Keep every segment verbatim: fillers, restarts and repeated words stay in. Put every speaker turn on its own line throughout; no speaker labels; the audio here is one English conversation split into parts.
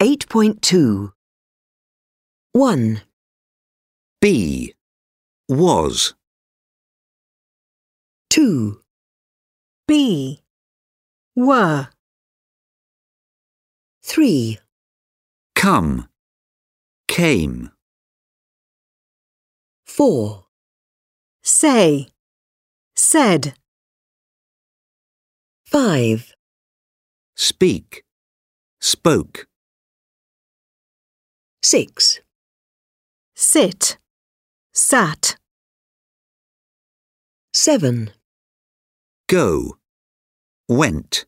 eight point two. one.
Be, was.
two.
Be, were.
three.
Come, came.
four.
Say, said.
five.
Speak, spoke.
six.
Sit, sat.
seven.
Go, went.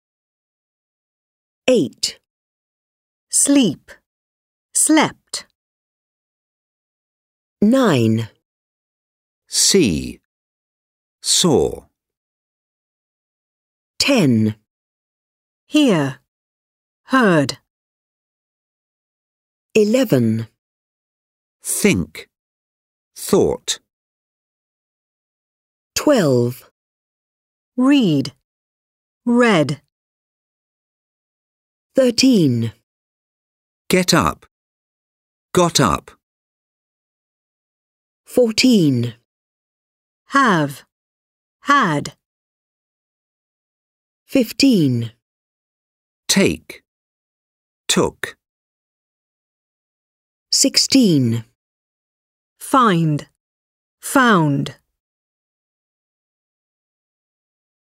eight.
Sleep, slept.
nine.
See, saw.
ten.
Hear, heard.
eleven.
Think, thought.
twelve.
Read, read.
thirteen.
Get up, got up.
fourteen.
Have, had.
fifteen.
Take, took.
sixteen.
Find, found.